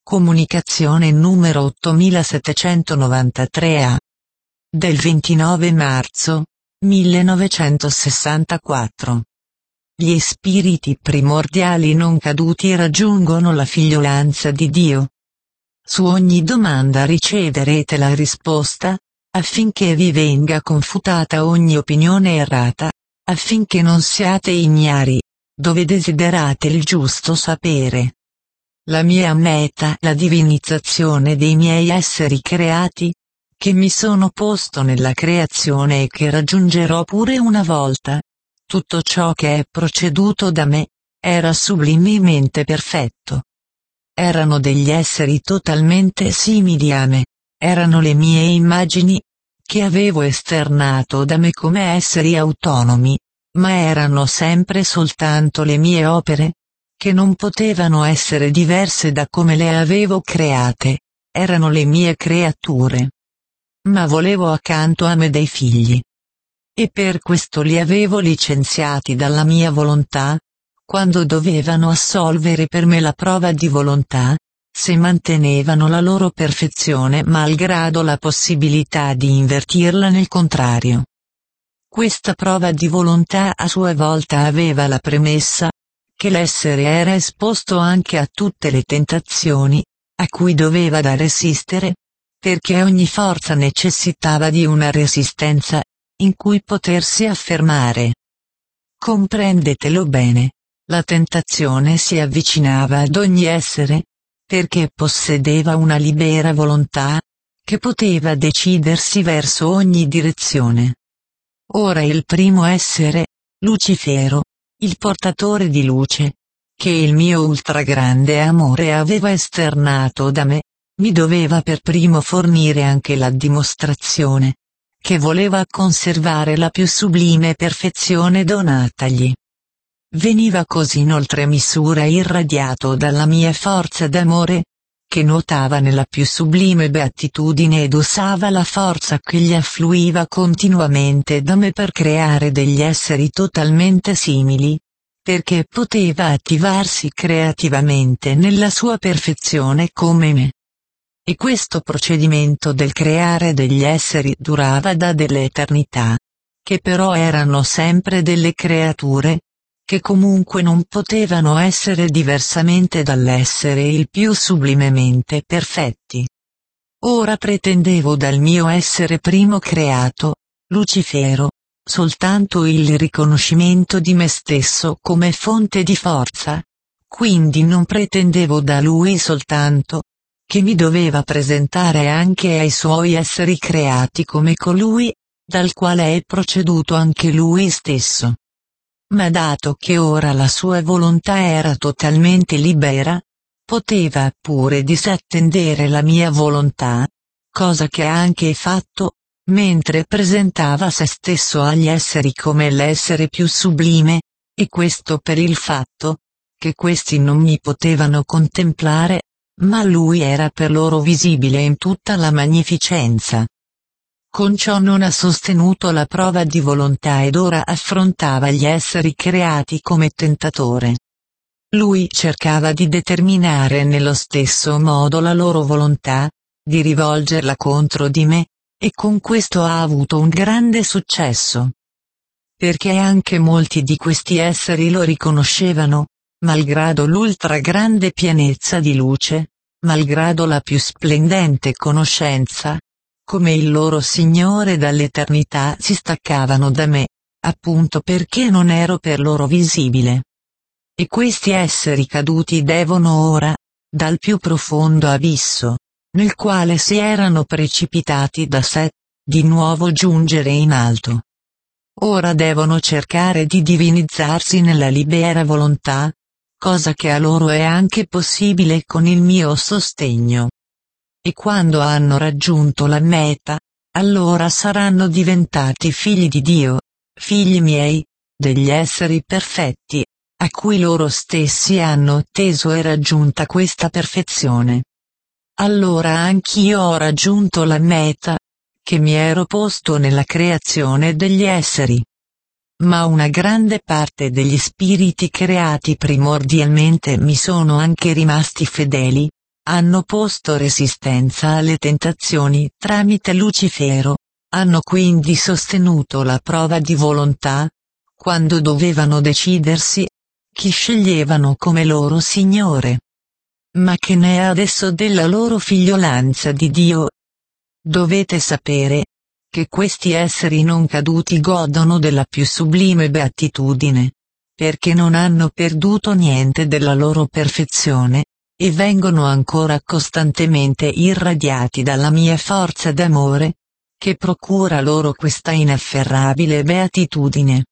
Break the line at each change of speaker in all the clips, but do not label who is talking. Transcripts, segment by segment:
Comunicazione numero 8793A. Del 29 marzo 1964. Gli spiriti primordiali non caduti raggiungono la figliolanza di Dio. Su ogni domanda riceverete la risposta, affinché vi venga confutata ogni opinione errata, affinché non siate ignari, dove desiderate il giusto sapere. La mia meta, la divinizzazione dei miei esseri creati, che mi sono posto nella creazione e che raggiungerò pure una volta. Tutto ciò che è proceduto da me, era sublimemente perfetto. Erano degli esseri totalmente simili a me, erano le mie immagini, che avevo esternato da me come esseri autonomi, ma erano sempre soltanto le mie opere, che non potevano essere diverse da come le avevo create, erano le mie creature. Ma volevo accanto a me dei figli. E per questo li avevo licenziati dalla mia volontà, quando dovevano assolvere per me la prova di volontà, se mantenevano la loro perfezione malgrado la possibilità di invertirla nel contrario. Questa prova di volontà a sua volta aveva la premessa, che l'essere era esposto anche a tutte le tentazioni, a cui doveva da resistere, perché ogni forza necessitava di una resistenza, in cui potersi affermare. Comprendetelo bene, la tentazione si avvicinava ad ogni essere, perché possedeva una libera volontà, che poteva decidersi verso ogni direzione. Ora il primo essere, Lucifero, il portatore di luce, che il mio ultragrande amore aveva esternato da me, mi doveva per primo fornire anche la dimostrazione, che voleva conservare la più sublime perfezione donatagli. Veniva così in oltremisura irradiato dalla mia forza d'amore, che nuotava nella più sublime beatitudine ed usava la forza che gli affluiva continuamente da me per creare degli esseri totalmente simili, perché poteva attivarsi creativamente nella sua perfezione come me. E questo procedimento del creare degli esseri durava da delle eternità, che però erano sempre delle creature, che comunque non potevano essere diversamente dall'essere il più sublimemente perfetti. Ora pretendevo dal mio essere primo creato, Lucifero, soltanto il riconoscimento di me stesso come fonte di forza, quindi non pretendevo da lui soltanto, che mi doveva presentare anche ai suoi esseri creati come colui, dal quale è proceduto anche lui stesso. Ma dato che ora la sua volontà era totalmente libera, poteva pure disattendere la mia volontà, cosa che ha anche fatto, mentre presentava se stesso agli esseri come l'essere più sublime, e questo per il fatto, che questi non mi potevano contemplare, ma lui era per loro visibile in tutta la magnificenza. Con ciò non ha sostenuto la prova di volontà ed ora affrontava gli esseri creati come tentatore. Lui cercava di determinare nello stesso modo la loro volontà, di rivolgerla contro di me, e con questo ha avuto un grande successo. Perché anche molti di questi esseri lo riconoscevano, malgrado l'ultra grande pienezza di luce, malgrado la più splendente conoscenza, come il loro Signore dall'eternità si staccavano da me, appunto perché non ero per loro visibile. E questi esseri caduti devono ora, dal più profondo abisso, nel quale si erano precipitati da sé, di nuovo giungere in alto. Ora devono cercare di divinizzarsi nella libera volontà, cosa che a loro è anche possibile con il mio sostegno. E quando hanno raggiunto la meta, allora saranno diventati figli di Dio, figli miei, degli esseri perfetti, a cui loro stessi hanno atteso e raggiunta questa perfezione. Allora anch'io ho raggiunto la meta, che mi ero posto nella creazione degli esseri. Ma una grande parte degli spiriti creati primordialmente mi sono anche rimasti fedeli, hanno posto resistenza alle tentazioni tramite Lucifero, hanno quindi sostenuto la prova di volontà, quando dovevano decidersi, chi sceglievano come loro Signore. Ma che ne è adesso della loro figliolanza di Dio? Dovete sapere che questi esseri non caduti godono della più sublime beatitudine, perché non hanno perduto niente della loro perfezione, e vengono ancora costantemente irradiati dalla mia forza d'amore, che procura loro questa inafferrabile beatitudine.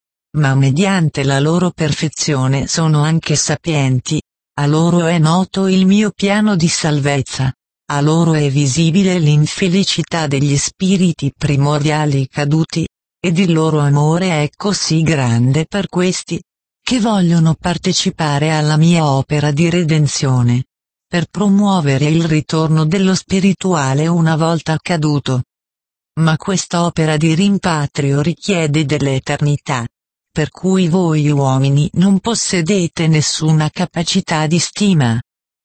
Ma mediante la loro perfezione sono anche sapienti, a loro è noto il mio piano di salvezza, a loro è visibile l'infelicità degli spiriti primordiali caduti, ed il loro amore è così grande per questi, che vogliono partecipare alla mia opera di redenzione, per promuovere il ritorno dello spirituale una volta caduto. Ma quest'opera di rimpatrio richiede dell'eternità, per cui voi uomini non possedete nessuna capacità di stima.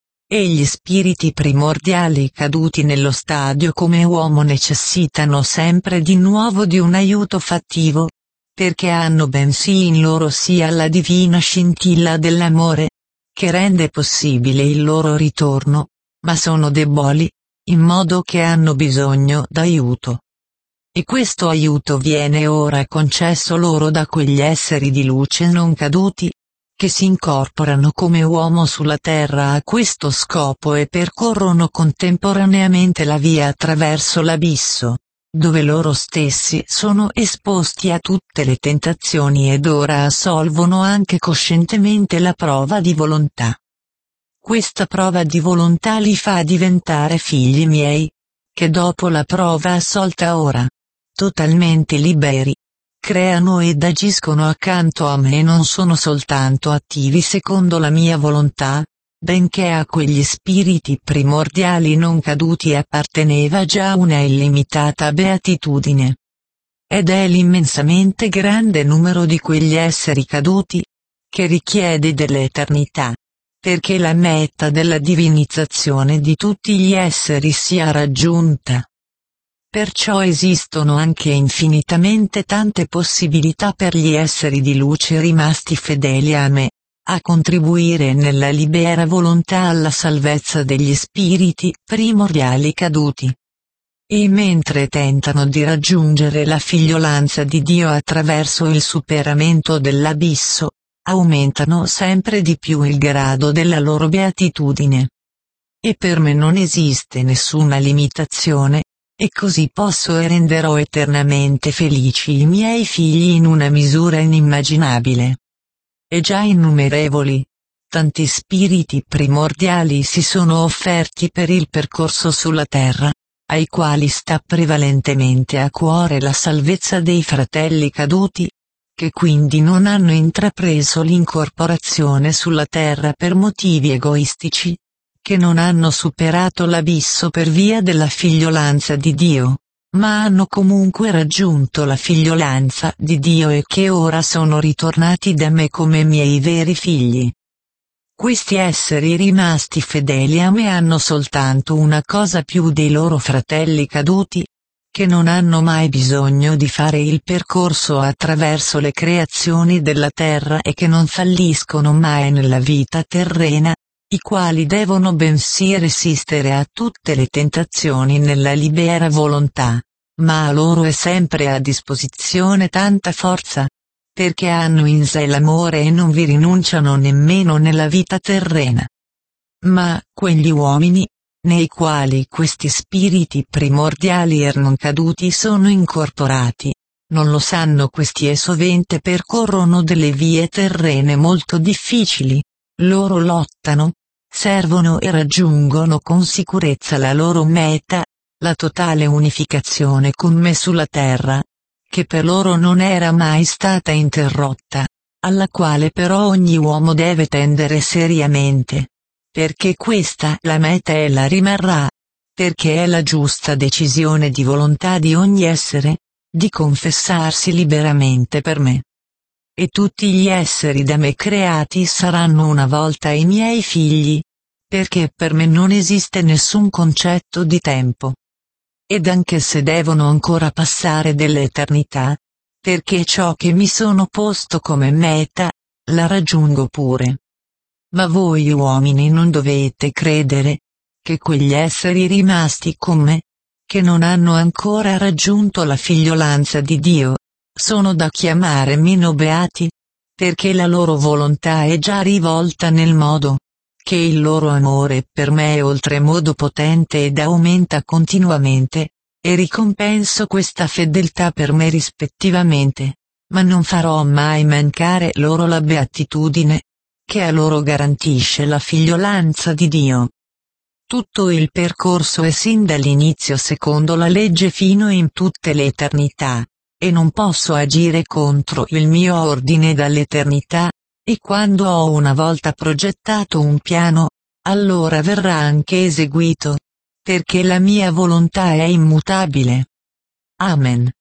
E gli spiriti primordiali caduti nello stadio come uomo necessitano sempre di nuovo di un aiuto fattivo, perché hanno bensì in loro sia la divina scintilla dell'amore, che rende possibile il loro ritorno, ma sono deboli, in modo che hanno bisogno d'aiuto. E questo aiuto viene ora concesso loro da quegli esseri di luce non caduti, che si incorporano come uomo sulla terra a questo scopo e percorrono contemporaneamente la via attraverso l'abisso, dove loro stessi sono esposti a tutte le tentazioni ed ora assolvono anche coscientemente la prova di volontà. Questa prova di volontà li fa diventare figli miei, che dopo la prova assolta ora, totalmente liberi, creano ed agiscono accanto a me e non sono soltanto attivi secondo la mia volontà, benché a quegli spiriti primordiali non caduti apparteneva già una illimitata beatitudine. Ed è l'immensamente grande numero di quegli esseri caduti, che richiede dell'eternità, perché la meta della divinizzazione di tutti gli esseri sia raggiunta. Perciò esistono anche infinitamente tante possibilità per gli esseri di luce rimasti fedeli a me, a contribuire nella libera volontà alla salvezza degli spiriti primordiali caduti. E mentre tentano di raggiungere la figliolanza di Dio attraverso il superamento dell'abisso, aumentano sempre di più il grado della loro beatitudine. E per me non esiste nessuna limitazione, e così posso e renderò eternamente felici i miei figli in una misura inimmaginabile. E già innumerevoli, tanti spiriti primordiali si sono offerti per il percorso sulla terra, ai quali sta prevalentemente a cuore la salvezza dei fratelli caduti, che quindi non hanno intrapreso l'incorporazione sulla terra per motivi egoistici, che non hanno superato l'abisso per via della figliolanza di Dio, ma hanno comunque raggiunto la figliolanza di Dio e che ora sono ritornati da me come miei veri figli. Questi esseri rimasti fedeli a me hanno soltanto una cosa più dei loro fratelli caduti, che non hanno mai bisogno di fare il percorso attraverso le creazioni della terra e che non falliscono mai nella vita terrena, i quali devono bensì resistere a tutte le tentazioni nella libera volontà, ma a loro è sempre a disposizione tanta forza, perché hanno in sé l'amore e non vi rinunciano nemmeno nella vita terrena. Ma quegli uomini, nei quali questi spiriti primordiali erano caduti sono incorporati, non lo sanno questi e sovente percorrono delle vie terrene molto difficili, loro lottano, servono e raggiungono con sicurezza la loro meta, la totale unificazione con me sulla terra, che per loro non era mai stata interrotta, alla quale però ogni uomo deve tendere seriamente, perché questa la meta e la rimarrà, perché è la giusta decisione di volontà di ogni essere, di confessarsi liberamente per me. E tutti gli esseri da me creati saranno una volta i miei figli, perché per me non esiste nessun concetto di tempo. Ed anche se devono ancora passare delle eternità, perché ciò che mi sono posto come meta, la raggiungo pure. Ma voi uomini non dovete credere che quegli esseri rimasti con me, che non hanno ancora raggiunto la figliolanza di Dio, sono da chiamare meno beati, perché la loro volontà è già rivolta nel modo, che il loro amore per me è oltremodo potente ed aumenta continuamente, e ricompenso questa fedeltà per me rispettivamente, ma non farò mai mancare loro la beatitudine, che a loro garantisce la figliolanza di Dio. Tutto il percorso è sin dall'inizio secondo la legge fino in tutte le eternità, e non posso agire contro il mio ordine dall'eternità, e quando ho una volta progettato un piano, allora verrà anche eseguito, perché la mia volontà è immutabile. Amen.